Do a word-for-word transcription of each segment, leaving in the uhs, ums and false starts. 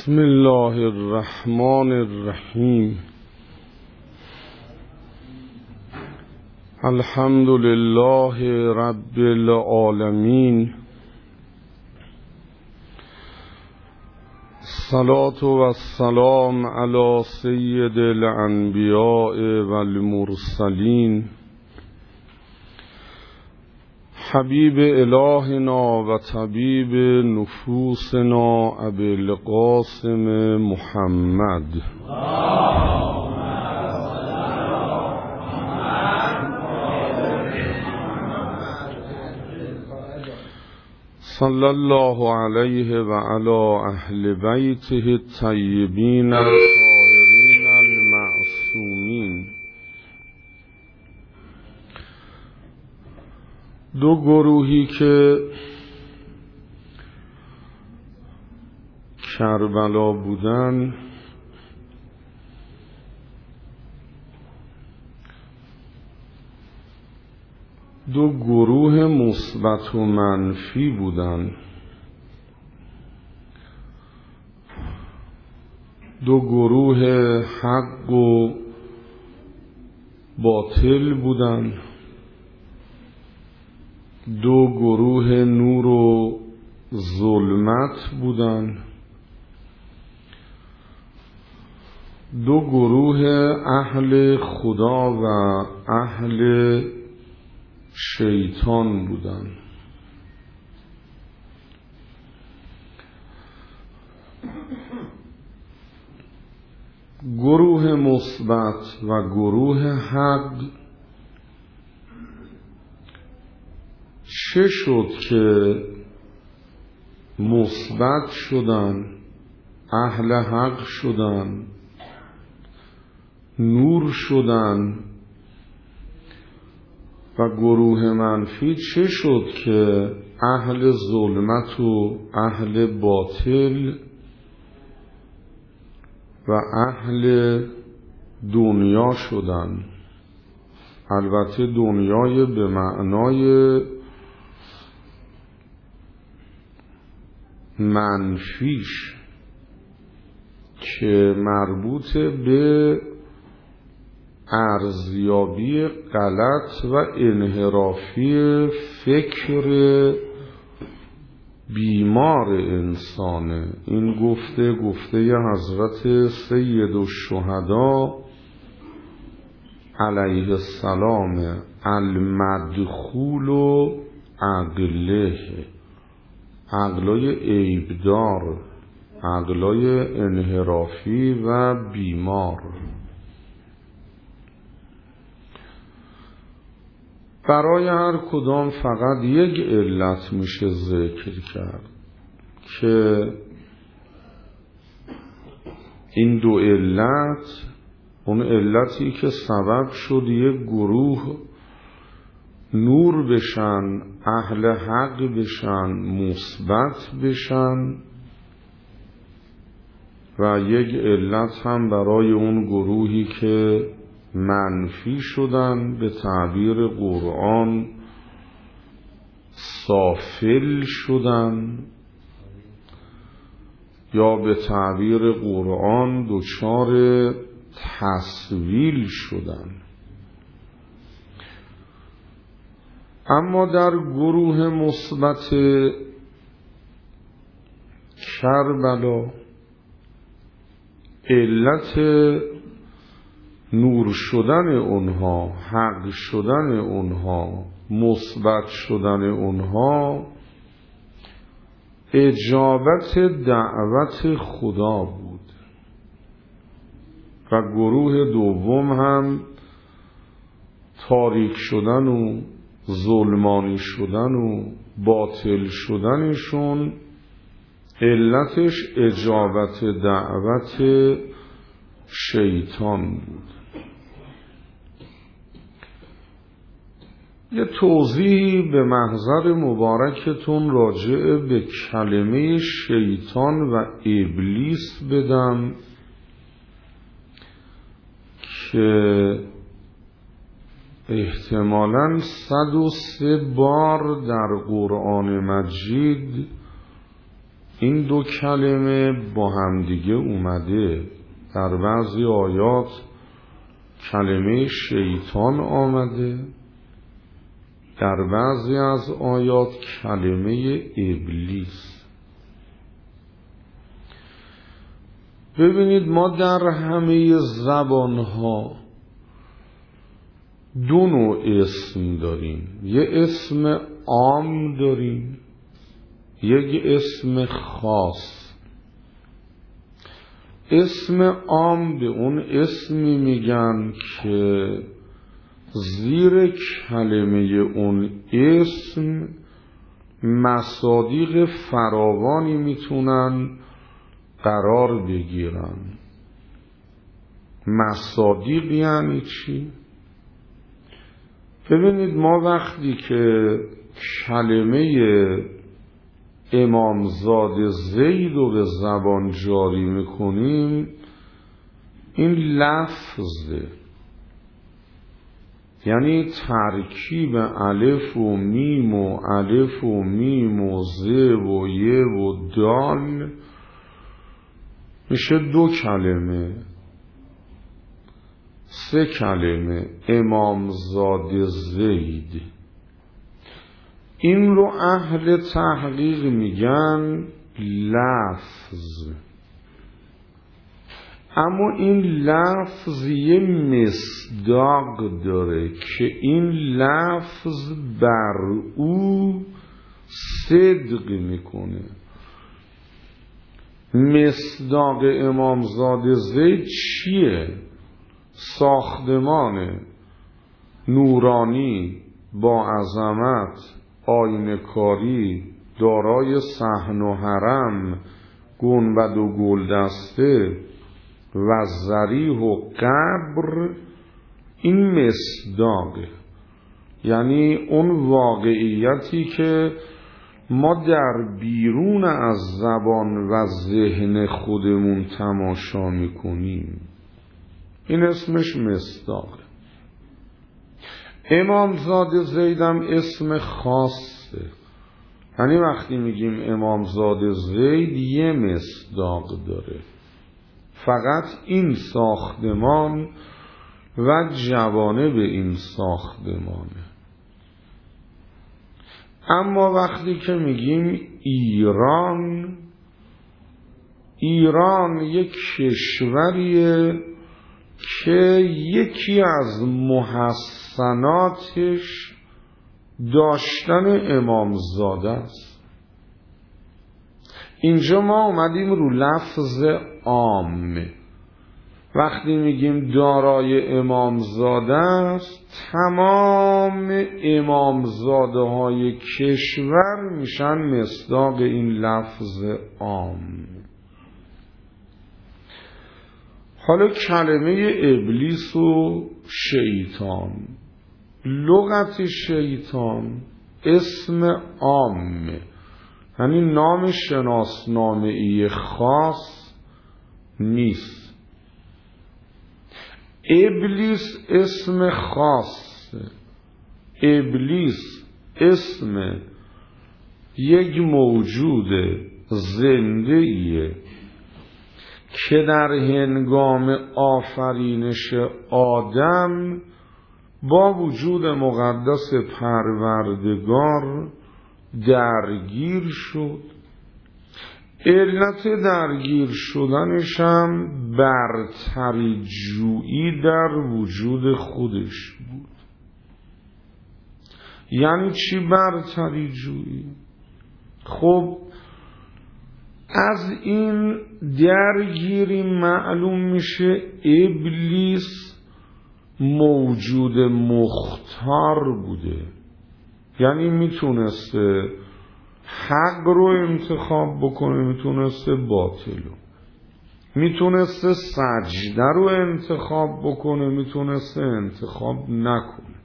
بسم الله الرحمن الرحیم. الحمد لله رب العالمین. الصلاة والسلام علی سید الانبیاء والمرسلین حبیب الهنا و طبیب نفوسنا ابی القاسم محمد صلی الله علیه و علی اهل بیته الطیبین الطاهرین المعصومین. دو گروهی که کربلا بودن دو گروه مثبت و منفی بودن، دو گروه حق و باطل بودن، دو گروه نور و ظلمت بودن، دو گروه اهل خدا و اهل شیطان بودن. گروه مثبت و گروه حق چه شد که مثبت شدن، اهل حق شدن، نور شدن، و گروه منفی چه شد که اهل ظلمت و اهل باطل و اهل دنیا شدن؟ البته دنیای به معنای منفیش که مربوط به ارزیابی غلط و انحرافی فکر بیمار انسانه. این گفته گفته حضرت سید الشهدا علیه السلام، المدخول و عقله، عقلای عیبدار، عقلای انحرافی و بیمار. برای هر کدام فقط یک علت میشه ذکر کرد که این دو علت، اون علتی که سبب شد یک گروه نور بشن، اهل حق بشن، مثبت بشن، و یک علت هم برای اون گروهی که منفی شدن، به تعبیر قرآن سافل شدن، یا به تعبیر قرآن دچار تسویل شدن. اما در گروه مثبت کربلا علت نور شدن اونها، حق شدن اونها، مثبت شدن اونها اجابت دعوت خدا بود. و گروه دوم هم تاریک شدن و ظلمانی شدن و باطل شدنشون علتش اجابت دعوت شیطان بود. یه توضیحی به محضر مبارکتون راجع به کلمه شیطان و ابلیس بدم که احتمالاً صد و سه بار در قرآن مجید این دو کلمه با همدیگه اومده. در بعضی آیات کلمه شیطان آمده، در بعضی از آیات کلمه ابلیس. ببینید ما در همه زبانها دو نوع اسم داریم، یه اسم عام داریم، یک اسم خاص. اسم عام به اون اسمی میگن که زیر کلمه اون اسم مصادیق فراوانی میتونن قرار بگیرن. مصادیق یعنی چی؟ ببینید ما وقتی که کلمه امامزاده زید رو به زبان جاری میکنیم، این لفظه، یعنی ترکیب الف و میم و الف و میم و ز و ی و دال میشه دو کلمه، سه کلمه امامزاده زید. این رو اهل تحقیق میگن لفظ. اما این لفظ یه مصداق داره که این لفظ بر او صدق میکنه. مصداق امامزاده زید چیه؟ ساختمان نورانی با عظمت، آینه کاری، دارای صحن و حرم، گنبد و گلدسته و ضریح و قبر، این مصداقه، یعنی اون واقعیتی که ما در بیرون از زبان و ذهن خودمون تماشا میکنیم. این اسمش مصداقه. امامزاده زیدم اسم خاصه، یعنی وقتی میگیم امامزاده زید یه مصداق داره، فقط این ساختمان و جوانب این ساختمانه. اما وقتی که میگیم ایران، ایران یک کشوریه که یکی از محسناتش داشتن امامزاده است. اینجا ما اومدیم رو لفظ عام. وقتی میگیم دارای امامزاده است، تمام امامزاده های کشور میشن مصداق این لفظ عام. حالا کلمه ابلیس و شیطان، لغت شیطان اسم عامه، یعنی نام شناسنامه‌ای خاص نیست. ابلیس اسم خاصه. ابلیس اسم یک موجود زنده‌ایه که در هنگام آفرینش آدم با وجود مقدس پروردگار درگیر شد. علت درگیر شدنش هم برتری جویی در وجود خودش بود. یعنی چی برتری جویی؟ خب از این درگیری معلوم میشه ابلیس موجود مختار بوده، یعنی میتونسته حق رو انتخاب بکنه، میتونسته باطل رو، میتونسته سجده رو انتخاب بکنه، میتونسته انتخاب نکنه.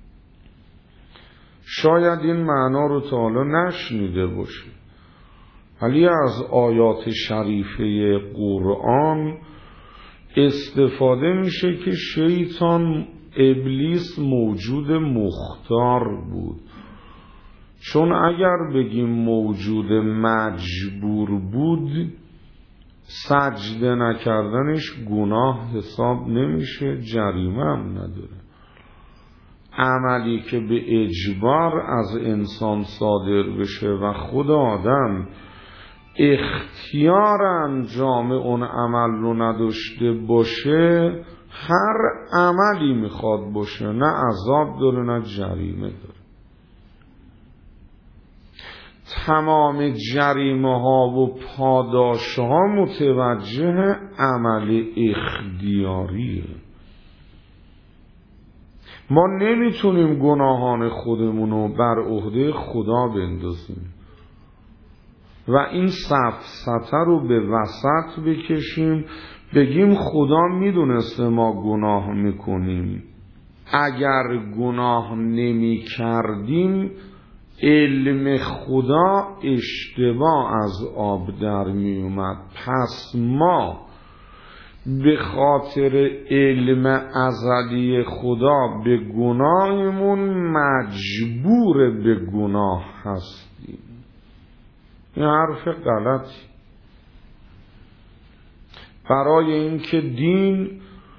شاید این معنا رو تا حالا نشنیده باشه، ولی از آیات شریفه قرآن استفاده میشه که شیطان ابلیس موجود مختار بود. چون اگر بگیم موجود مجبور بود، سجده نکردنش گناه حساب نمیشه، جریمه هم نداره. عملی که به اجبار از انسان صادر بشه و خود آدم اختیار انجام اون عمل رو نداشته باشه، هر عملی میخواد باشه، نه عذاب داره نه جریمه داره. تمام جریمه ها و پاداش ها متوجه عمل اختیاریه. ما نمیتونیم گناهان خودمونو بر عهده خدا بندازیم و این سفسطه رو به وسط بکشیم، بگیم خدا میدونسته ما گناه میکنیم، اگر گناه نمی کردیم علم خدا اشتباه از آب در می اومد، پس ما به خاطر علم ازلی خدا به گناهمون مجبور به گناه هستیم. این حرف غلطی. برای اینکه دین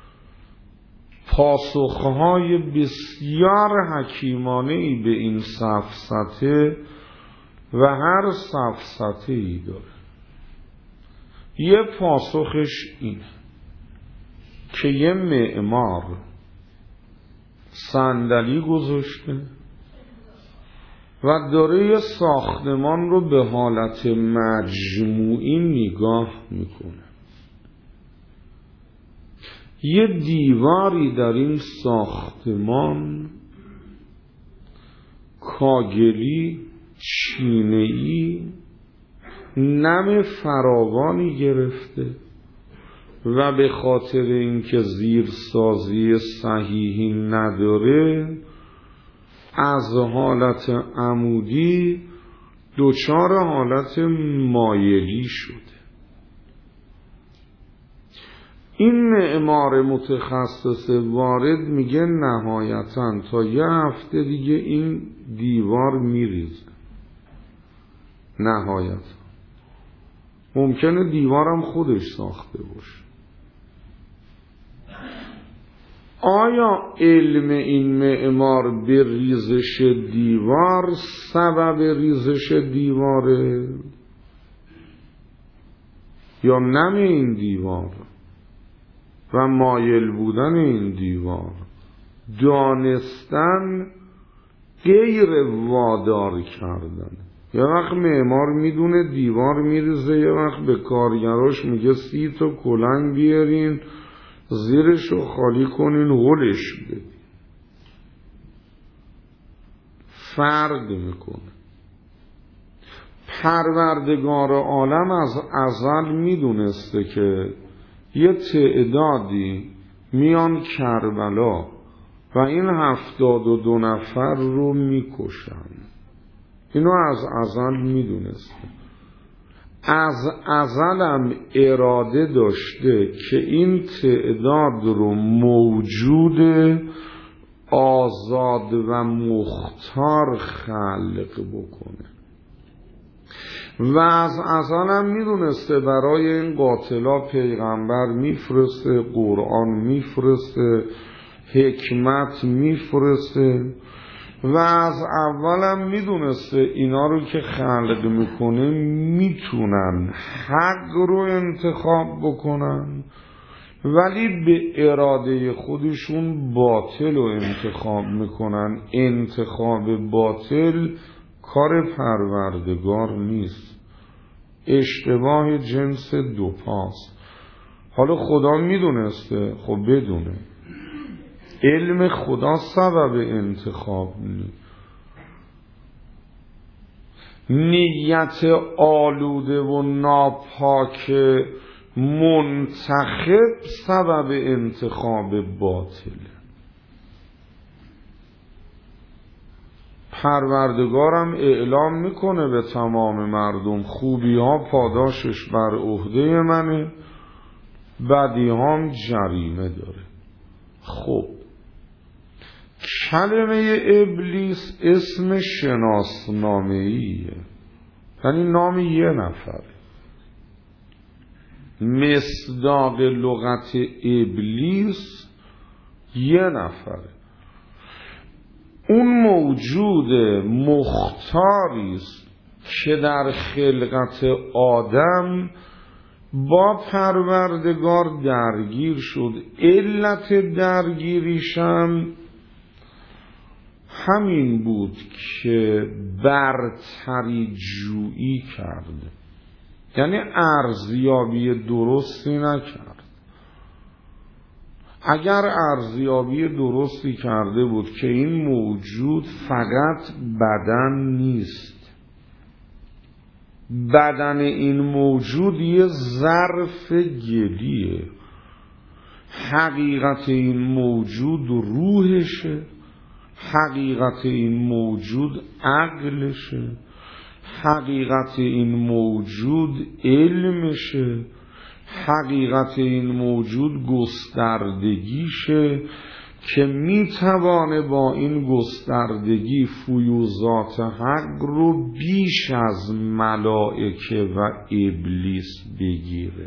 پاسخهای بسیار حکیمانه‌ای به این سفسطه و هر سفسطه‌ای داره. یه پاسخش اینه که یه معمار صندلی گذاشته و داره یه ساختمان رو به حالت مجموعی نگاه میکنه. یه دیواری در این ساختمان کاگلی چینه‌ای نم فراوانی گرفته و به خاطر اینکه زیرسازی صحیحی نداره از حالت عمودی دچار حالت مایلی شده. این معمار متخصص وارد میگه نهایتاً تا یه هفته دیگه این دیوار میریزه. نهایتاً ممکنه دیوارم خودش ساخته باشه. آیا علم این معمار به ریزش دیوار سبب ریزش دیواره یا نم این دیوار و مایل بودن این دیوار؟ دانستن غیر وادار کردن. یه وقت معمار میدونه دیوار میریزه، یه وقت به کارگراش میگه سی تا کلنگ بیارین زیرشو خالی کنین هولش بدین. فرق میکنه. پروردگار عالم از ازل میدونسته که یه تعدادی میان کربلا و این هفتاد و دو نفر رو میکشن. اینو از ازل میدونسته. از ازلم اراده داشته که این تعداد رو موجود آزاد و مختار خلق بکنه و از ازلم میدونسته برای این قاتلا پیغمبر میفرسته، قرآن میفرسته، حکمت میفرسته و از اولم میدونسته اینا رو که خلق میکنه میتونن حق رو انتخاب بکنن ولی به اراده خودشون باطل رو انتخاب میکنن. انتخاب باطل کار پروردگار نیست، اشتباه جنس دو پاست. حالا خدا میدونسته، خب بدونه. علم خدا سبب انتخاب نیست. نیت آلوده و ناپاک منتخب سبب انتخاب باطله. پروردگارم اعلام میکنه به تمام مردم خوبی ها پاداشش بر عهده منه، بدی ها هم جریمه داره. خب کلمه ابلیس اسم شناسنامه‌ایه، یعنی نام یه نفره. مصداق لغت ابلیس یه نفره. اون موجود مختاری است که در خلقت آدم با پروردگار درگیر شد. علت درگیریشم همین بود که برتری جویی کرد، یعنی ارزیابی درستی نکرد. اگر ارزیابی درستی کرده بود که این موجود فقط بدن نیست، بدن این موجود یه ظرف گلیه، حقیقت این موجود روحشه، حقیقت این موجود عقلشه، حقیقت این موجود علمشه، حقیقت این موجود گستردگیشه که میتوانه با این گستردگی فیوزات حق رو بیش از ملائکه و ابلیس بگیره.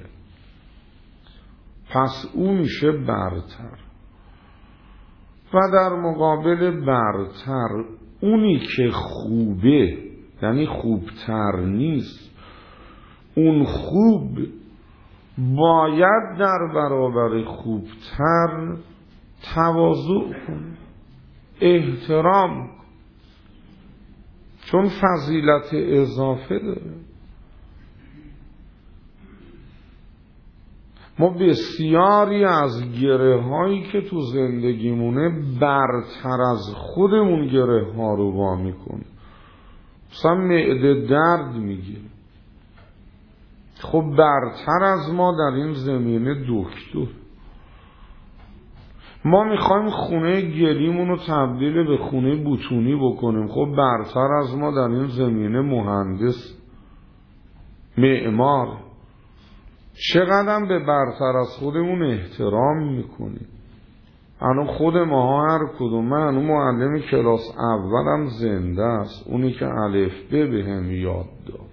پس او میشه برتر. و در مقابل برتر اونی که خوبه، یعنی خوبتر نیست، اون خوب باید در برابر خوبتر تواضع کنه، احترام، چون فضیلت اضافه داره. ما بسیاری از گره هایی که تو زندگیمونه برتر از خودمون گره ها رو وا میکنه. مثلا معده درد میگیره، خب برتر از ما در این زمینه دکتر. ما میخوایم خونه گلیمون رو تبدیل به خونه بوتونی بکنیم، خب برتر از ما در این زمینه مهندس، معمار. چقدر به برتر از خودمون احترام میکنیم. الان خود ما هر کدوم، من اون معلم کلاس اولم زنده است، اونی که الف ب به هم یاد داد.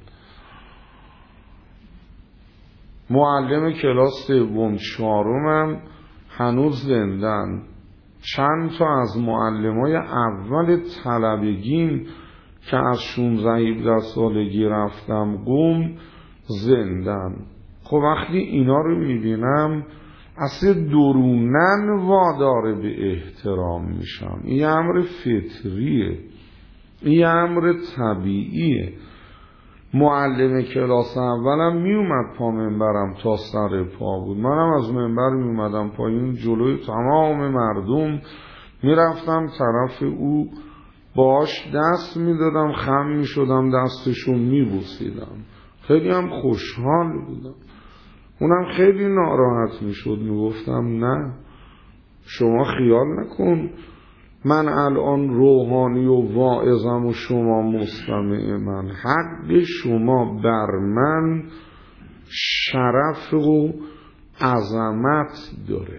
معلم کلاس سوم چهارمم هنوز زندن. چند تا از معلمای اول طلبگیم که از شانزده هفده سالگی رفتم قم زندن. خب وقتی اینا رو میبینم اصلا درونن وادار به احترام میشم. این امر فطریه، این امر طبیعیه. معلم کلاس اولم میومد پا منبرم تا سر پا بود، منم از منبر میومدم پایین، جلوی تمام مردم میرفتم طرف او، باش دست میدادم، خم میشدم، دستشو میبوسیدم، خیلی هم خوشحال بودم. اونم خیلی ناراحت میشد، میگفتم نه شما خیال نکن من الان روحانی و واعظم و شما مستمع من، حق شما بر من شرف و عظمت داره.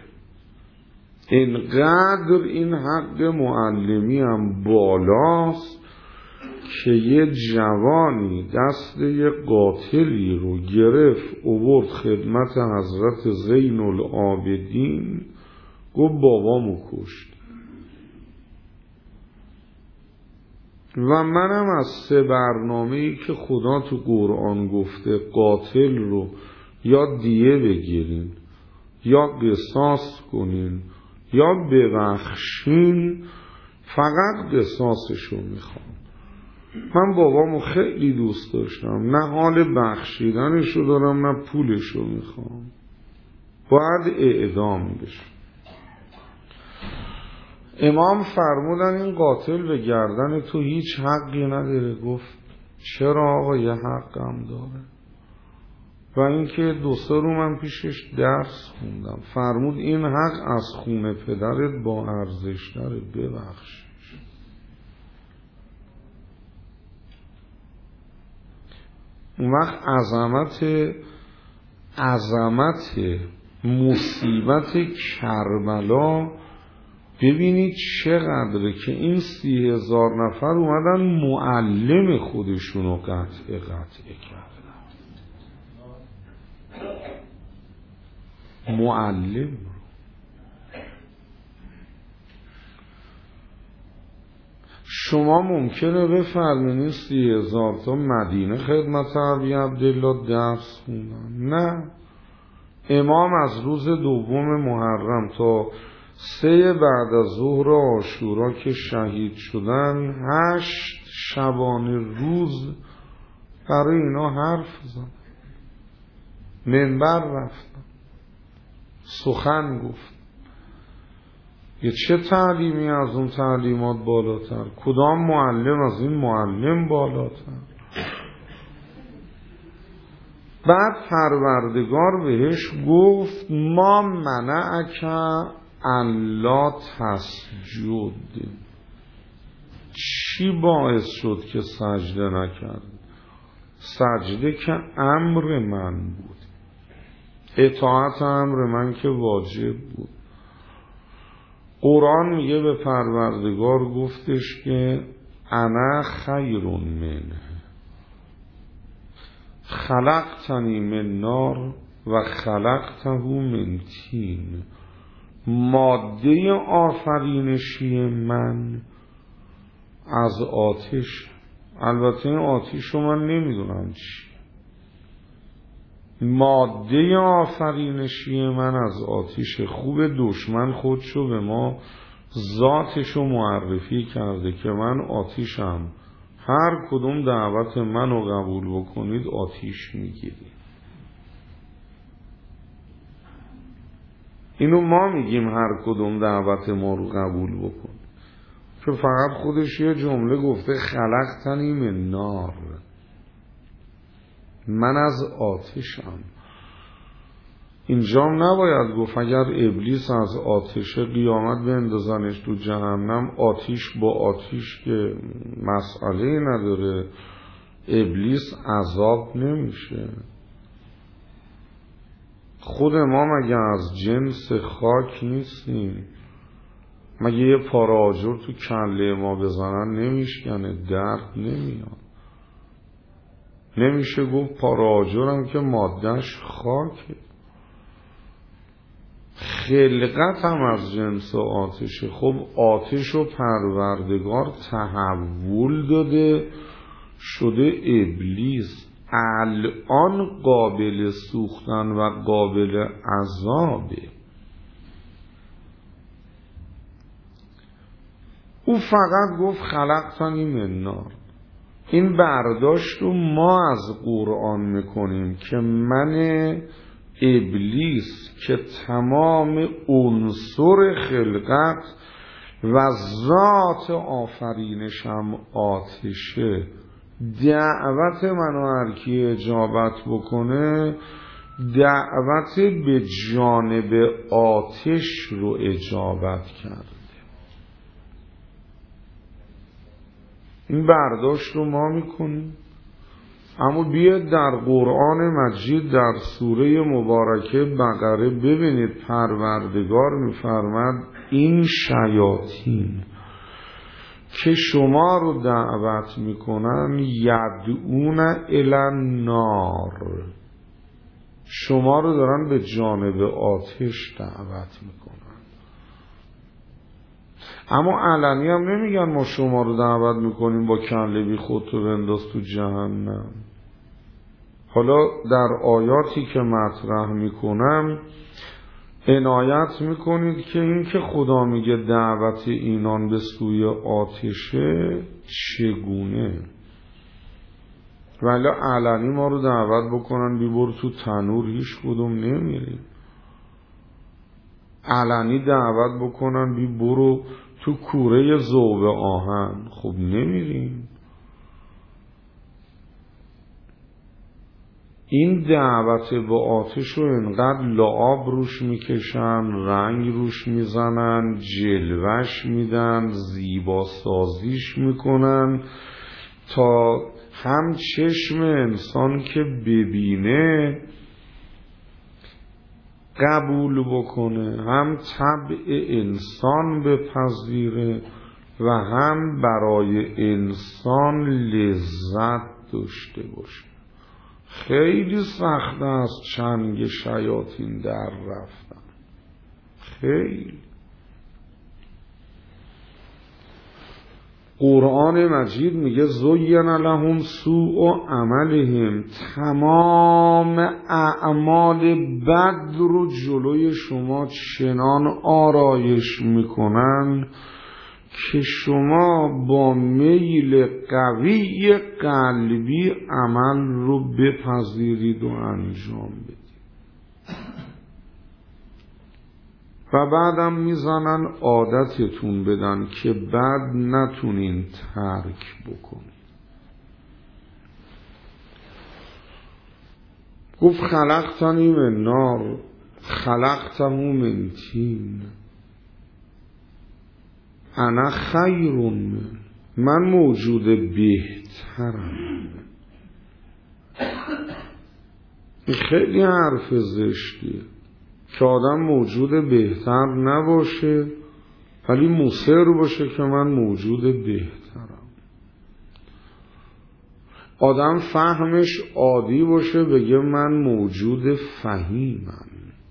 اینقدر این حق معلمی هم بالاست که یه جوانی دست یه قاتلی رو گرفت اوورد خدمت حضرت زین العابدین، گفت بابامو کشت. و منم از سه برنامه‌ای که خدا تو قرآن گفته قاتل رو یا دیه بگیرین یا قصاص کنین یا ببخشین، فقط قصاصشو میخوام. من بابامو خیلی دوست داشتم، نه حال بخشیدنشو دارم نه پولشو میخوام، باید اعدام بشه. امام فرمودن این قاتل به گردن تو هیچ حقی نداره. گفت چرا آقا؟ یه حقم داره. و اینکه دو سه رو من پیشش درس خوندم، فرمود این حق از خون پدرت با ارزش داره، ببخشش. اون وقت عظمت عظمت مصیبت کربلا ببینید چقدره که این سی هزار نفر اومدن معلم خودشونو قطع قطع کردن. معلم رو شما ممکنه بفرمینید سی هزار تا مدینه خدمت عربی عبدالله درس خوندن. نه، امام از روز دوم محرم تا سه بعد از ظهر عاشورا که شهید شدن هشت شبانه روز برای اینا حرف زدن، منبر رفتن، سخن گفت. یه چه تعلیمی از اون تعلیمات بالاتر؟ کدام معلم از این معلم بالاتر؟ بعد پروردگار بهش گفت ما منعک الا تسجد. چی باعث شد که سجده نکرد؟ سجده که امر من بود، اطاعت امر من که واجب بود. قرآن میگه به پروردگار گفتش که انا خیر منه خلقتنی من نار و خلقته من طین. ماده آفرینشی من از آتش، البته این آتش رو من نمیدونم چی، ماده آفرینشی من از آتش. خوب دشمن خودشو به ما ذاتشو معرفی کرده که من آتشم، هر کدوم دعوت منو قبول بکنید آتش میگیرید. اینو ما میگیم هر کدوم دعوت ما رو قبول بکن، که فقط خودش یه جمله گفته خلقتنی من نار، من از آتشم. اینجا نباید گفت اگر ابلیس از آتش قیامت بندازنش تو جهنم، آتش با آتش که مسئله نداره، ابلیس عذاب نمیشه. خود ما مگه از جنس خاک نیستیم؟ مگه یه پاره آجر تو کله ما بزنن نمیشکنه، درد نمیاد؟ نمیشه گفت پاره آجرم که مادهش خاکه. خلقت هم از جنس آتشه. خب آتش و پروردگار تحول داده شده ابلیس، الان قابل سوختن و قابل عذابه. او فقط گفت خلقتنی من نار. این برداشت رو ما از قرآن میکنیم که من ابلیس که تمام عنصر خلقت و ذات آفرینشم آتشه، دعوت منو هر کی اجابت بکنه دعوت به جانب آتش رو اجابت کرده. این برداشت رو ما میکنیم. اما بیاید در قرآن مجید در سوره مبارکه بقره ببینید پروردگار میفرماد این شیاطین که شما رو دعوت میکنن یدعون الی النار، شما رو دارن به جانب آتش دعوت میکنن. اما علنی هم نمیگن ما شما رو دعوت میکنیم با کله بی خودتو بنداز تو جهنم. حالا در آیاتی که مطرح میکنم عنایت میکنید که این که خدا میگه دعوت اینان به سوی آتشه چگونه، ولی علنی ما رو دعوت بکنن بیبر تو تنور هیچ کدوم نمیریم. علنی دعوت بکنن بی برو تو کوره ذوب آهن، خب نمیریم. این دعوت به آتش رو انقدر لعاب روش میکشن، رنگ روش میزنن، جلوش میدن، زیبا سازیش میکنن تا هم چشم انسان که ببینه قبول بکنه، هم طبع انسان بپذیره و هم برای انسان لذت داشته باشه. خیلی سخت است چنگ شیاطین در رفتن، خیلی. قرآن مجید میگه زین لهم سوء عملهم، تمام اعمال بد رو جلوی شما چنان آرایش میکنن که شما با میل قوی قلبی عمل رو بپذیرید و انجام بدید و بعدم میزنن عادتتون بدن که بعد نتونین ترک بکنید. گفت خلقتنی من نار خلقته من طین انا خیر من، من موجود بهترم. این خیلی حرف زشتیه که آدم موجود بهتر نباشه ولی مصر باشه که من موجود بهترم. آدم فهمش عادی باشه بگه من موجود فهیمم.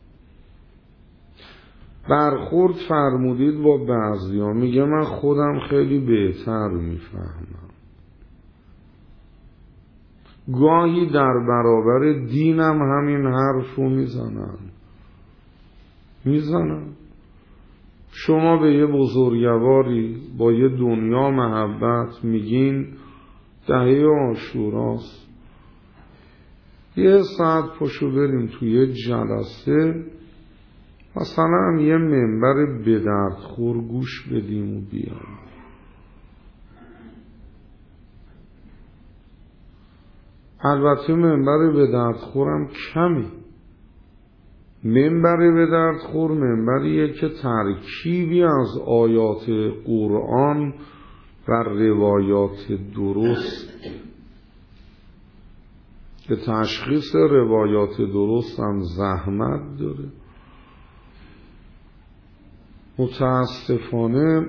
برخورد فرمودید با بعضیا، میگه من خودم خیلی بهتر میفهمم. گاهی در برابر دینم همین حرف رو میزنن میزنن شما به یه بزرگواری با یه دنیا محبت میگین دهه عاشوراست، یه ساعت پشو بریم توی یه جلسه مثلا یه منبر به درد خور گوش بدیم و بیام. البته منبر به درد خورم کمی. منبر به درد خور منبریه که ترکیبی از آیات قرآن و روایات درست، که تشخیص روایات درست هم زحمت داره. متاسفانه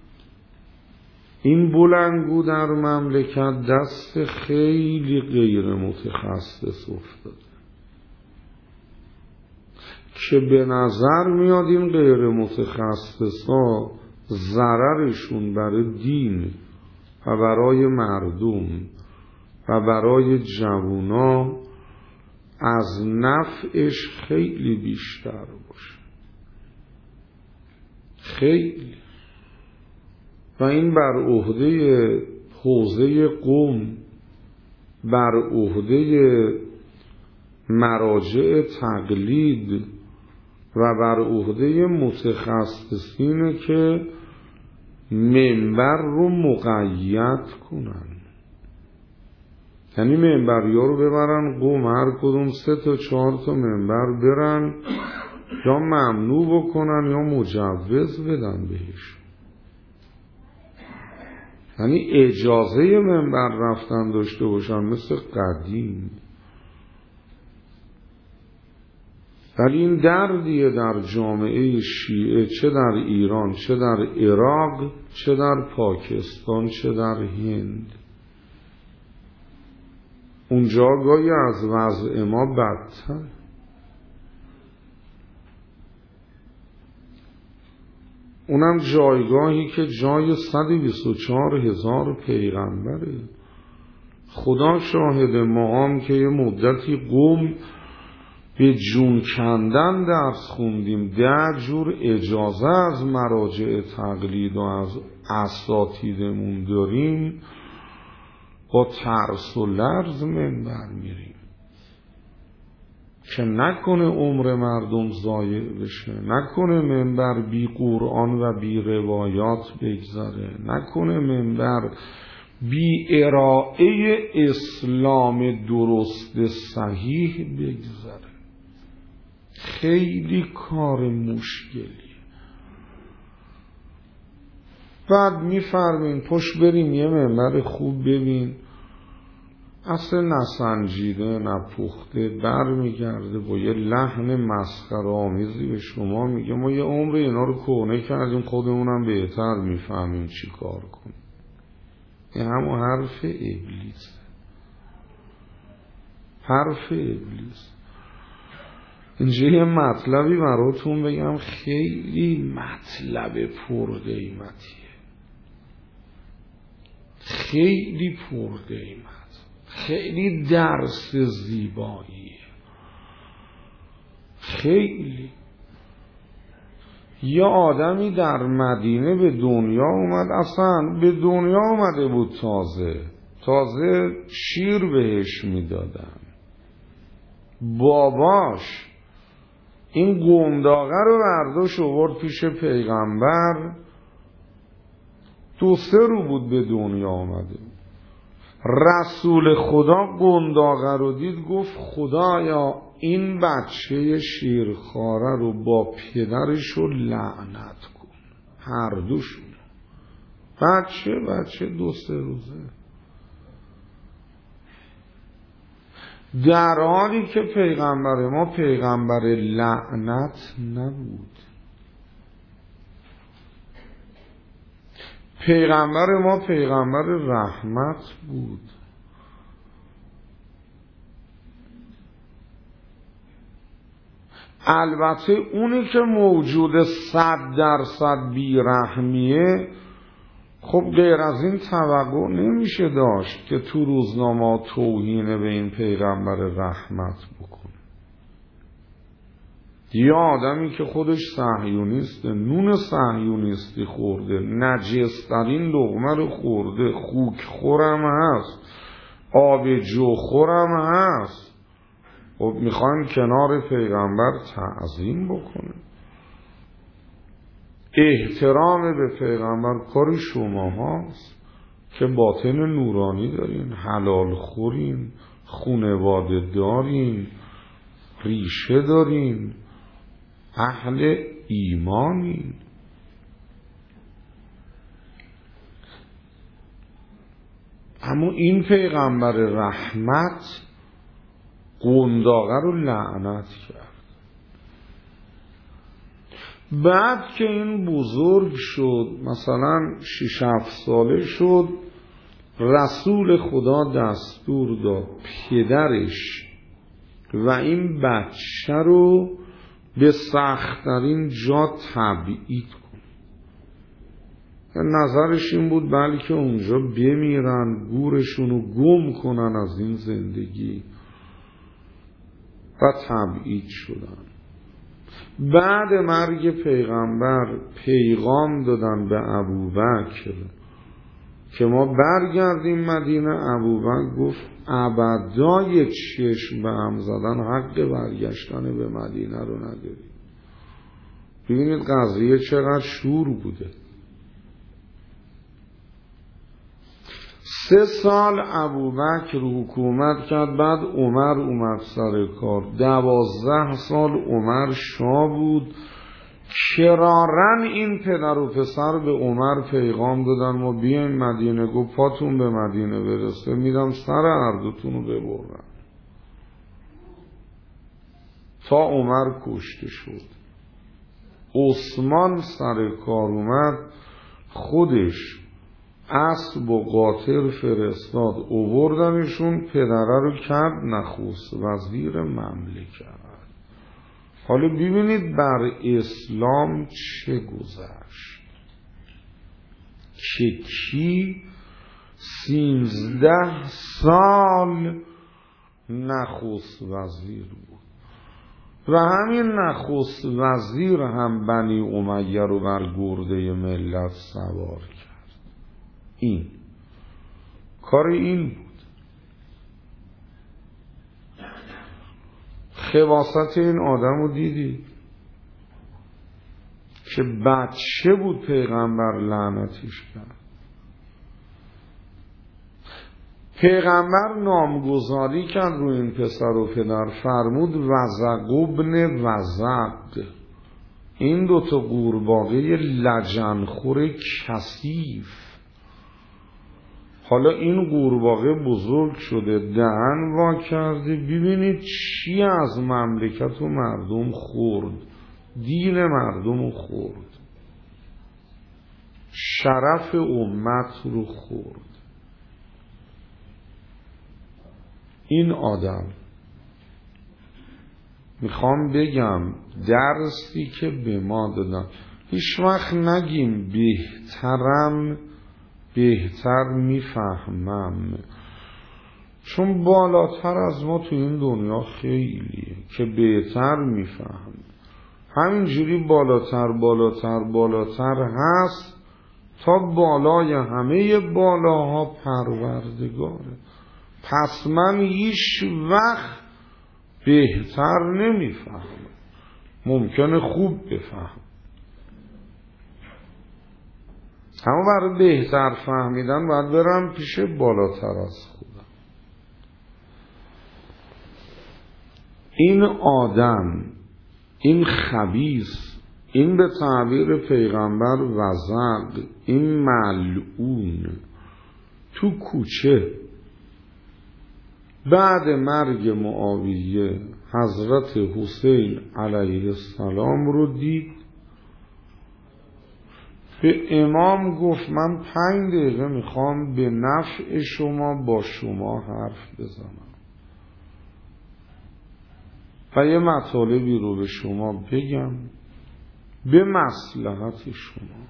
این بلنگو در مملکت دست خیلی غیر متخصص افتاده که به نظر میاد این غیر متخصصا ضررشون برای دین و برای مردم و برای جوونا از نفعش خیلی بیشتر باشه، خیلی. و این بر عهده حوزه قوم، بر عهده مراجع تقلید و بر عهده متخصصینه که منبر رو مقید کنن. یعنی منبری ها رو ببرن قوم، هر کدوم سه تا چهار تا منبر برن یا ممنوع بکنن یا مجوز بدن بهش. یعنی اجازه منبر رفتن داشته باشن مثل قدیم. ولی این دردیه در جامعه شیعه، چه در ایران، چه در عراق، چه در پاکستان، چه در هند. اونجا گاهی از وضع ما بدتر. اونم جایگاهی که جای صد و بیست و چهار هزار پیغمبره. خدا شاهد ما هم که یه مدتی قوم به جون کندن درس خوندیم، ده جور اجازه از مراجع تقلید و از اساتیدمون داریم، با ترس و لرز منبر میریم که نکنه عمر مردم ضایع بشه، نکنه منبر بی قرآن و بی روایات بگذره، نکنه منبر بی ارائه اسلام درست صحیح بگذره. خیلی کار مشکلی. بعد میفرمین پشت بریم یه منبر خوب ببین، اصل نسنجیده نپخته بر میگرده با یه لحن مسخره آمیزی به شما میگه ما یه عمر اینا رو کهنه کردیم، خودمونم بهتر میفهمیم چی کار کنیم. این همون حرف ابلیس، حرف ابلیس. اینجا یه مطلبی براتون بگم، خیلی مطلب پرقیمتیه، خیلی پرقیمت، خیلی درس زیباییه، خیلی. یه آدمی در مدینه به دنیا اومد، اصلا به دنیا اومده بود، تازه تازه شیر بهش میدادن. باباش این گنداغه رو برداشت آورد پیش پیغمبر، دو سه رو بود به دنیا آمده. رسول خدا گنداغه رو دید، گفت خدایا این بچه شیرخواره رو با پدرش رو لعنت کن، هر دوشون. بچه بچه دو سه روزه، در حالی که پیغمبر ما پیغمبر لعنت نبود. پیغمبر ما پیغمبر رحمت بود. البته اونی که موجود صد درصد بیرحمیه، خب غیر از این توقع نمیشه داشت که تو روزنامه توهین به این پیغمبر رحمت بکنه. یه آدمی که خودش صهیونیسته، نون صهیونیستی خورده، نجسترین لقمه رو خورده، خوک خورم هست، آب جو خورم هست، خب میخوان کنار پیغمبر تعظیم بکنه. احترام به پیغمبر کار شما هاست که باطن نورانی دارین، حلال خورین، خونواده دارین، ریشه دارین، اهل ایمانین. اما این پیغمبر رحمت گنداغه رو لعنت کرد. بعد که این بزرگ شد، مثلا شش هفت ساله شد، رسول خدا دستور داد پدرش و این بچه رو به سخت‌ترین جا تبعید کن. نظرش این بود بلکه اونجا بمیرن، گورشونو گم کنن از این زندگی، و تبعید شدن. بعد مرگ پیغمبر پیغام دادن به ابوبکر که ما برگردیم مدینه. ابوبکر گفت ابدا یک چشم به هم زدن حق برگشتن به مدینه رو نداری. ببینید قضیه چقدر شور بوده. سه سال ابوبکر حکومت کرد، بعد عمر اومد سر کار. دوازده سال عمر شاه بود. کرارن این پدر و پسر به عمر پیغام دادن ما بیایم مدینه. گفت پاتون به مدینه برسه میدم سر هر دوتون رو ببرن. تا عمر کشته شد. عثمان سر کار اومد، خودش اسب و قاطر فرستاد، اووردنشون، پدره رو کرد نخست وزیر مملکت. حالا ببینید بر اسلام چه گذشت که کی سیزده سال نخست وزیر بود و همین نخست وزیر هم بنی امیه رو بر گرده ملت سوار کرد. این کار این بود. خواست این آدم رو دیدی که بچه بود پیغمبر لعنتش کرد. پیغمبر نامگذاری کرد روی این پسر و پدر، فرمود وزق ابن وزق، این دوتا قورباغه لجنخور کثیف. حالا این قورباغه بزرگ شده، دهن وا کرده، ببینید چی از مملکت و مردم خورد، دین مردم رو خورد، شرف امت رو خورد. این آدم میخوام بگم درسی که به ما دادن، هیچ وقت نگیم بهترم بهتر میفهمم، چون بالاتر از ما تو این دنیا خیلیه که بهتر میفهم. همینجوری بالاتر بالاتر بالاتر هست تا بالای همه بالاها پروردگاره. پس من هیچ وقت بهتر نمیفهم، ممکنه خوب بفهم، اما برای بهتر فهمیدن باید برم پیش بالاتر از خودم. این آدم، این خبیث، این به تعبیر پیغمبر وزغ، این ملعون تو کوچه بعد مرگ معاویه حضرت حسین علیه السلام رو دید، به امام گفت من پنج دقیقه میخوام به نفع شما با شما حرف بزنم و یه مطالبی رو به شما بگم به مصلحت شما.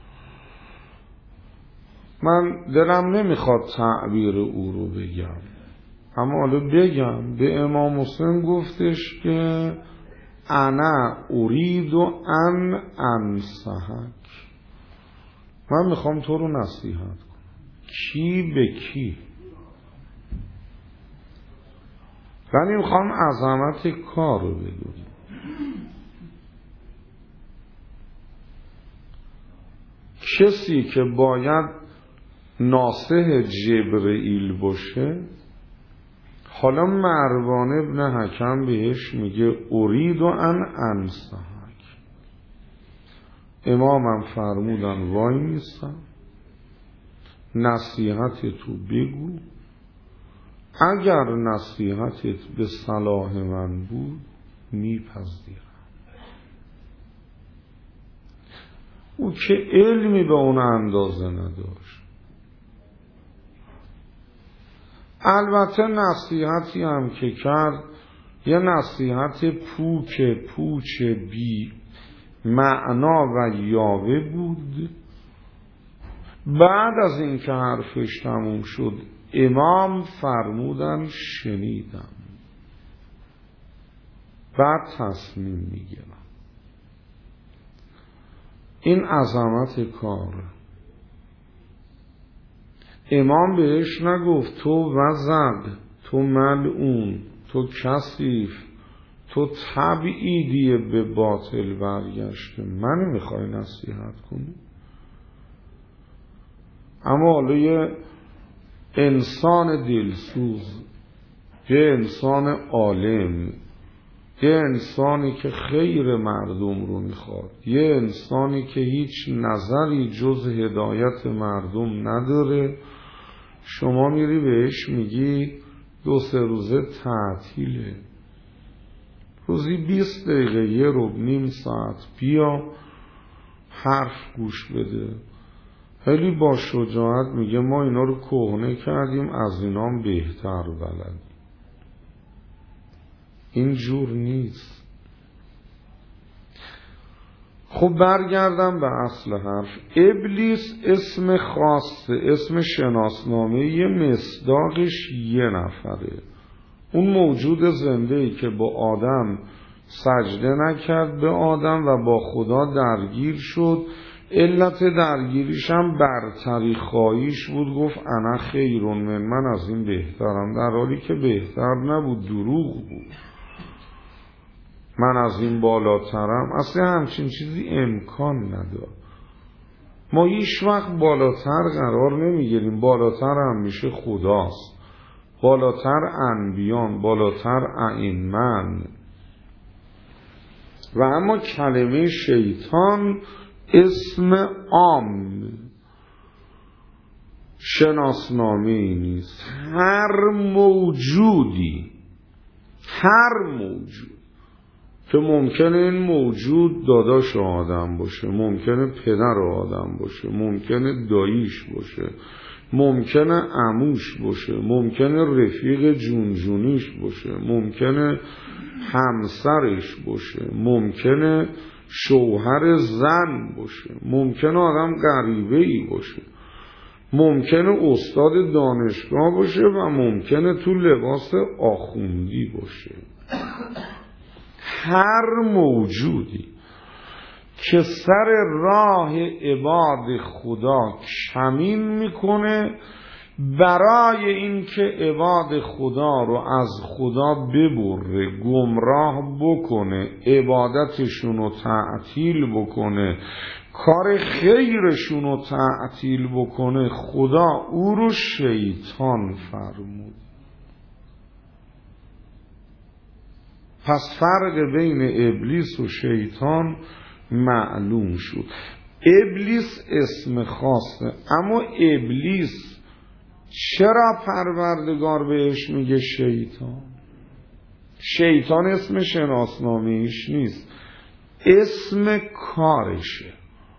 من دلم نمیخواد تعبیر او رو بگم، اما حالا بگم. به امام حسین گفتش که انا ارید ان انصحک، من میخوام تو رو نصیحت کنم. کی به کی؟ ولی میخوام عظمت کار رو بدونی. کسی که باید ناصح جبرئیل باشه، حالا مروان ابن حکم بهش میگه ارید ان انصحک. امامم فرمودن وای نیستم، نصیحت تو بگو، اگر نصیحتت به صلاح من بود میپذیرم. او که علمی به اون اندازه نداشت. البته نصیحتی هم که کرد یه نصیحت پوک پوچ بی معنا و یاوه بود. بعد از این که حرفش تموم شد امام فرمودن شنیدم، بعد تصمیم میگیرم. این عظمت کار. امام بهش نگفت تو وزغ، تو ملعون، تو کثیف، تو تبعیدی به باطل برگشته، من میخوای نصیحت کنی؟ اما حالا یه انسان دلسوز، یه انسان عالم، یه انسانی که خیر مردم رو میخواد، یه انسانی که هیچ نظری جز هدایت مردم نداره، شما میری بهش میگی دو سه روزه تعطیله، روزی بیست دقیقه یه ربع نیم ساعت بیا حرف گوش بده. خیلی با شجاعت میگه ما اینا رو کهنه کردیم، از اینام بهتر بلدیم. این جور نیست. خب برگردم به اصل حرف. ابلیس اسم خاصه، اسم شناسنامه یه مصداقش یه نفره، اون موجود زنده‌ای که با آدم سجده نکرد به آدم و با خدا درگیر شد. علت درگیریش هم برتری خواهیش بود، گفت انا خیرون من، من از این بهترم، در حالی که بهتر نبود، دروغ بود. من از این بالاترم، اصلا همچین چیزی امکان نداره. ما هیچ وقت بالاتر قرار نمیگیریم، بالاتر هم میشه خداست، بالاتر انبیان، بالاتر ائمه. و اما کلمه شیطان اسم عام، شناسنامه ای نیست. هر موجودی، هر موجود که ممکنه این موجود داداش آدم باشه، ممکنه پدر آدم باشه، ممکنه داییش باشه، ممکنه عموش باشه، ممکنه رفیق جونجونیش باشه، ممکنه همسرش باشه، ممکنه شوهر زن باشه، ممکنه آدم غریبه‌ای باشه، ممکنه استاد دانشگاه باشه و ممکنه تو لباس آخوندی باشه. هر موجودی که سر راه عباد خدا کمین میکنه برای اینکه عباد خدا رو از خدا ببره، گمراه بکنه، عبادتشون رو تعطیل بکنه، کار خیرشون رو تعطیل بکنه، خدا او رو شیطان فرمود. پس فرق بین ابلیس و شیطان معلوم شد. ابلیس اسم خاصه، اما ابلیس چرا پروردگار بهش میگه شیطان؟ شیطان اسم شناسنامه‌ایش نیست، اسم کارشه.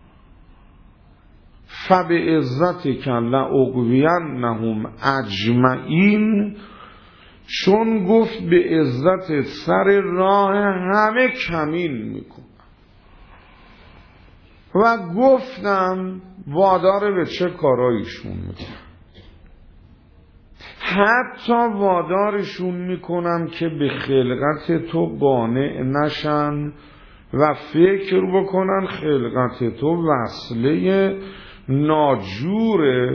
فبعزتک لأغوینهم اجمعین، چون گفت به عزت سر راه همه کمین میکنم و گفتم وادار به چه کارایشون میکنم، حتی وادارشون میکنم که به خلقت تو قانع نشن و فکر بکنن خلقت تو وسیله ناجور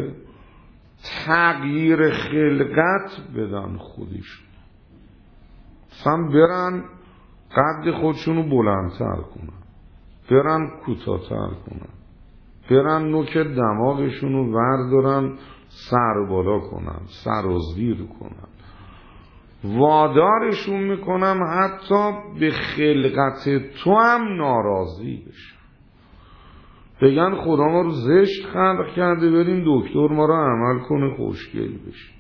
تغییر خلقت بدن خودشون، مثلا برن قد خودشونو بلندتر کنن، برن کوتاه‌تر کنن، برن نوک دماغشونو وردارن سر بالا کنن، سر و زیر کنن، وادارشون میکنم حتی به خلقت تو هم ناراضی بشن، بگن خدا ما رو زشت خلق کرده، بریم دکتر ما رو عمل کنه خوشگل بشه.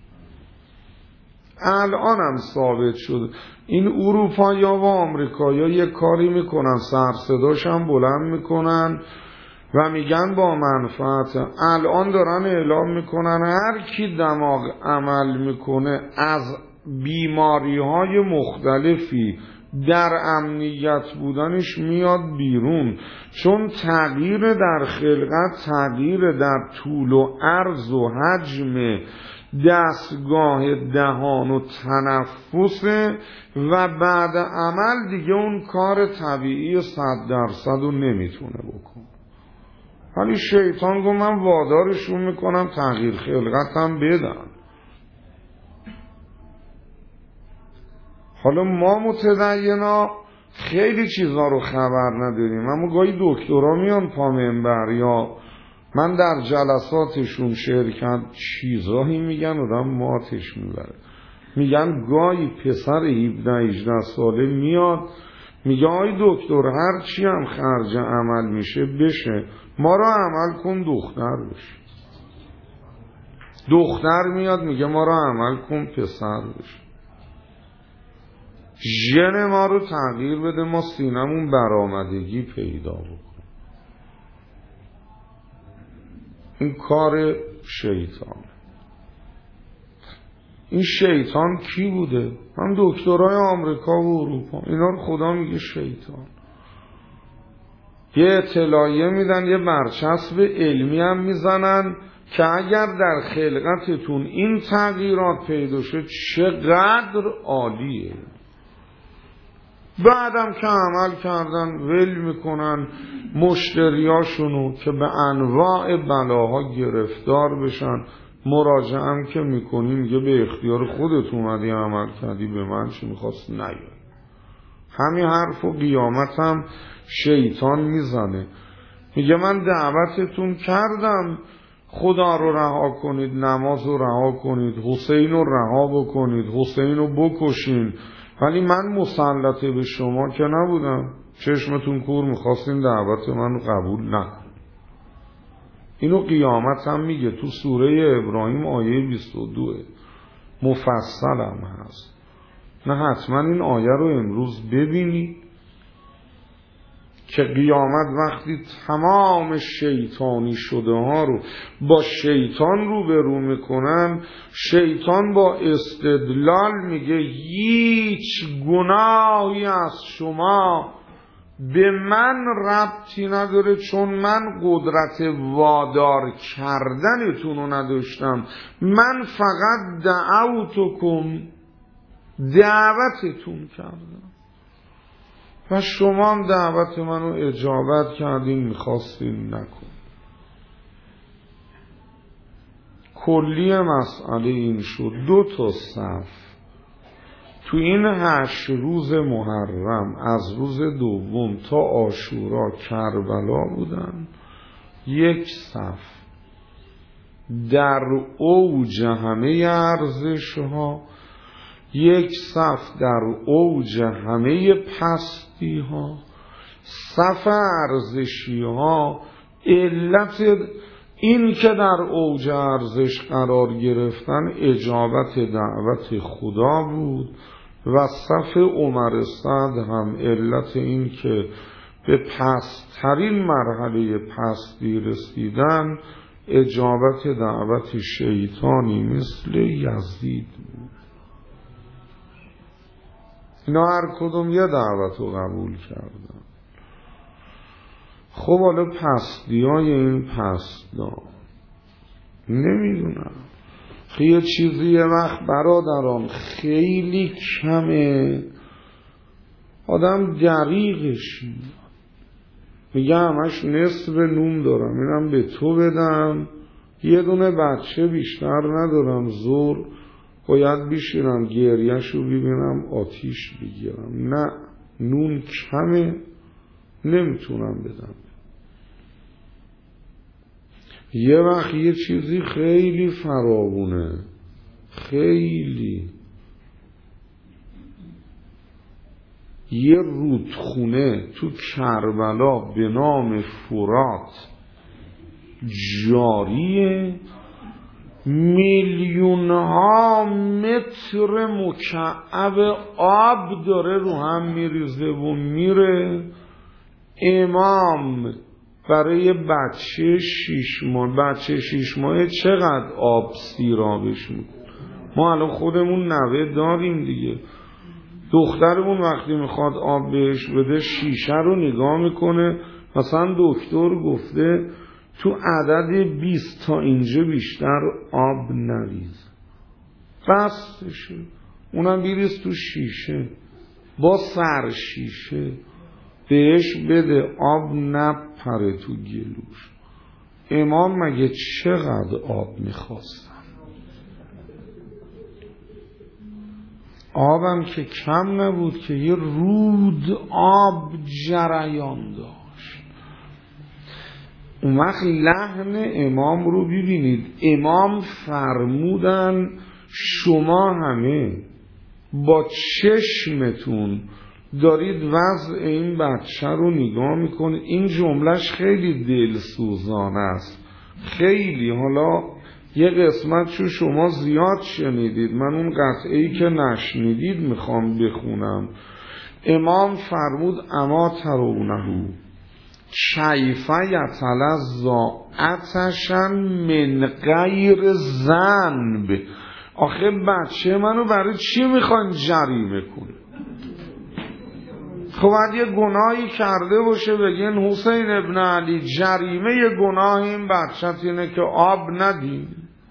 الان هم ثابت شده این اروپا یا و آمریکا یا یک کاری میکنن، سر صداش هم بلند میکنن و میگن با منفعت. الان دارن اعلام میکنن هر کی دماغ عمل میکنه از بیماری های مختلفی در امنیت بودنش میاد بیرون، چون تغییر در خلقت تغییر در طول و عرض و حجم دستگاه دهان و تنفس و بعد عمل دیگه اون کار طبیعی صد درصد رو نمیتونه بکنه. ولی شیطان گفت من وادارشون میکنم تغییر خلقت هم بدن. حالا ما متدینا خیلی چیزا رو خبر نداریم، اما گاهی دکترها میان پا منبر یا من در جلساتشون شرکت چیزایی میگن آدم ماتش میبره. میگن گاهی پسر هفده هجده ساله میاد میگه آی دکتر هر چی هم خرج عمل میشه بشه، ما رو عمل کن دختر بشه. دختر میاد میگه ما رو عمل کن پسر بشه. ژن ما رو تغییر بده ما سینمون برآمدگی پیدا بکن. این کار شیطان. این شیطان کی بوده؟ هم دکترای آمریکا و اروپا، اینا رو خدا میگه شیطان. یه اطلاعیه میدن، یه برچسب علمی هم میزنن که اگر در خلقتتون این تغییرات پیدا شد چقدر عالیه. بعدم که عمل کردن ول میکنن مشتریاشونو که به انواع بلاها گرفتار بشن. مراجعه هم که میکنی میگه به اختیار خودت اومدی عمل کردی، به من چی میخواست نیای. همین حرف و قیامت هم شیطان میزنه، میگه من دعوتتون کردم خدا رو رها کنید، نماز رو رها کنید، حسین رو رها بکنید، حسین رو بکشین، ولی من مسلطه به شما که نبودم، چشمتون کور میخواستین دعوت من رو قبول نکن. اینو قیامت هم میگه تو سوره ابراهیم آیه بیست و دو مفصل هم هست. نه حتما این آیه رو امروز ببینی که قیامت وقتی تمام شیطانی شده ها رو با شیطان رو برو میکنن، شیطان با استدلال میگه هیچ گناهی از شما به من ربطی نداره، چون من قدرت وادار کردنتون رو نداشتم، من فقط دعوتکم دعوتتون کردم و شما هم دعوت منو اجابت کردین، میخواستین نکن. کلی مسئله این شد دو تا صف تو این هشت روز محرم از روز دوم تا عاشورا کربلا بودن، یک صف در اوج همه ارزش ها، یک صف در اوج همه پستی ها. صف ارزشی ها علت این که در اوج ارزش قرار گرفتن اجابت دعوت خدا بود و صف عمر سعد هم علت این که به پست‌ترین مرحله پستی رسیدن اجابت دعوت شیطانی مثل یزید بود. اینا هر کدوم یه دعوت رو قبول کردن. خب حالا پستی های این پستا نمیدونم یه چیزی یه وقت برادران خیلی کمه، آدم دریغش میگه همش نصف نون دارم اینم به تو بدم، یه دونه بچه بیشتر ندارم، زور باید بیشیرم گریهشو ببینم آتیش بگیرم، نه نون کمه نمیتونم بدم. یه وقت یه چیزی خیلی فراوونه، خیلی یه رودخونه تو کربلا به نام فرات جاریه، میلیون ها متر مکعب آب داره رو هم میریزه و میره. امام برای بچه شیش ماه بچه شیش ماه چقدر آب سیرابش میکنه؟ ما الان خودمون نوه داریم دیگه، دخترمون وقتی میخواد آب بهش بده شیشه رو نگاه میکنه، مثلا دکتر گفته تو عدد بیست تا اینجا بیشتر آب نریز، بسشه، اونم بیریز تو شیشه با سر شیشه بهش بده آب نپره تو گلوش. امام مگه چقدر آب میخواستن؟ آبم که کم نبود که یه رود آب جریان داشت. اون وقت لحن امام رو ببینید، امام فرمودن شما همه با چشمتون دارید وضع این بچه رو نگاه میکنید. این جملهش خیلی دلسوزانه است، خیلی. حالا یه قسمت چون شما زیاد شنیدید، من اون قطعه‌ای که نشنیدید میخوام بخونم. امام فرمود اما ترونه کیف یتلظی عطشا من غیر ذنب. آخه بچه منو برای چی میخوان جریمه کنه؟ خب باید یه گناهی کرده باشه بگین حسین ابن علی جریمه یه گناه این بچت اینه که آب ندی.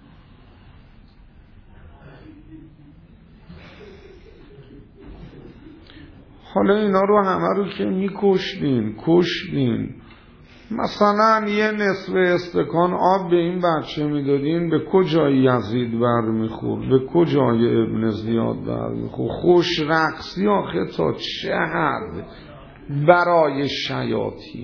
حالا اینا رو همه رو که میکشدین کشدین، مثلا یه نصف استکان آب به این بچه میدادین، به کجای یزید بر میخورد، به کجای ابن زیاد بر میخورد؟ خوش رقصی آخه تا چه حد برای شیاطین.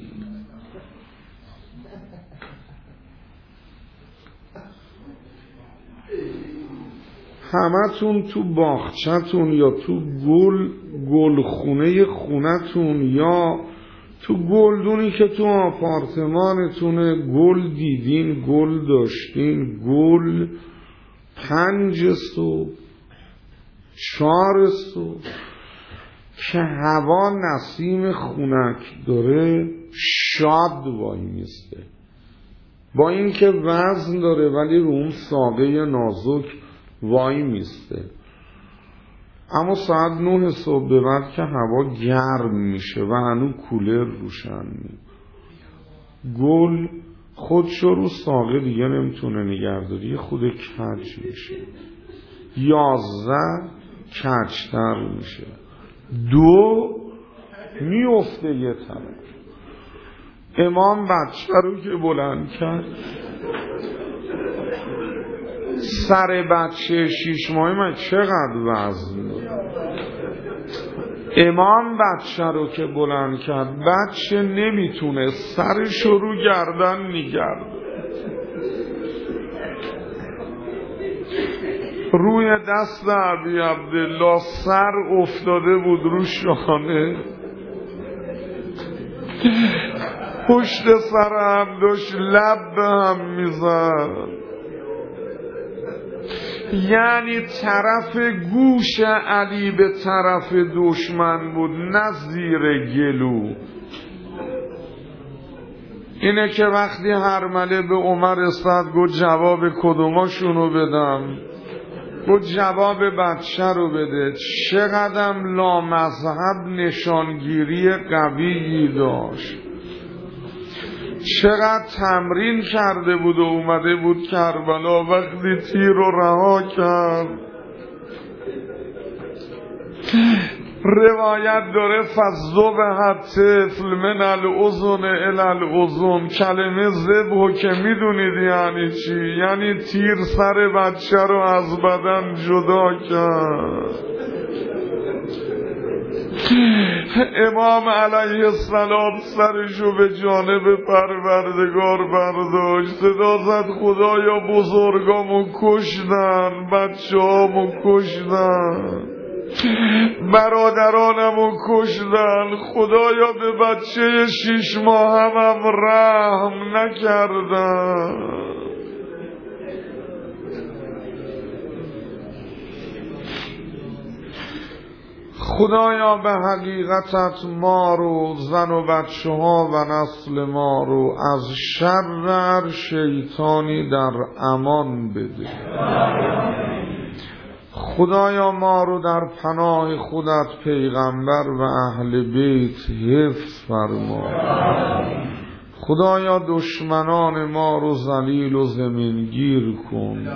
همتون تو باغچتون یا تو گل گلخونه خونتون یا تو گلدونی که تو آپارتمانتونه گل دیدین، گل داشتین، گل پنج صبح چهار صبح که هوا نسیم خنک داره شاد وای میسته، با این که وزن داره ولی رو اون ساقه نازک وای میسته. اما ساعت نه صبح به بعد که هوا گرم میشه و هنو کولر روشن می گل خودشو رو ساقه دیگه نمیتونه نگهداری، یه خود کج میشه، یازده کجتر میشه، دو میفته یه طرف. امام بچه رو که بلند کرد، سر بچه شیش ماهی من چقدر وزن داره. امام بچه رو که بلند کرد، بچه نمیتونه سرش رو گردن نگرد، روی دست ابی عبدالله سر افتاده بود رو شانه، پشت سر هم داشت لب به هم میزد، یعنی طرف گوش علی به طرف دشمن بود نه زیر گلو. اینه که وقتی هرمله به عمر استاد گفت جواب کدوماشونو بدم، گفت جواب بچه رو بده. چقدرم لامذهب نشانگیری قویی داشت، چقدر تمرین کرده بود و اومده بود کربلا، وقتی تیر رو رها کرد روایت داره فالذبح طفل من الاذن الی الاذن. کلمه ذبح که میدونید یعنی چی؟ یعنی تیر سر بچه رو از بدن جدا کرد. امام علیه السلام سرشو به جانب پروردگار برداشت، صدا زد خدایا بزرگامو کشتن، بچه هامو کشتن، برادرانمو کشتن، خدایا به بچه شیش ماه هم, هم رحم نکردن. خدایا به حقیقتت ما رو، زن و بچه ها و نسل ما رو از شر شیطانی در امان بده. خدایا ما رو در پناه خودت پیغمبر و اهل بیت حفظ فرما. خدایا دشمنان ما رو ذلیل و زمینگیر کن.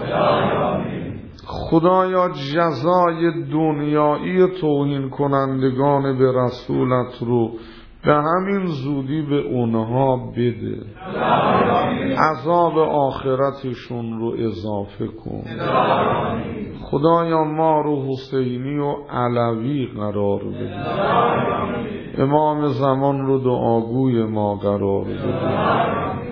خدایا جزای دنیایی توهین کنندگان به رسولت رو به همین زودی به اونها بده، عذاب آخرتشون رو اضافه کن. خدایا ما رو حسینی و علوی قرار بده، امام زمان رو دعاگوی ما قرار بده.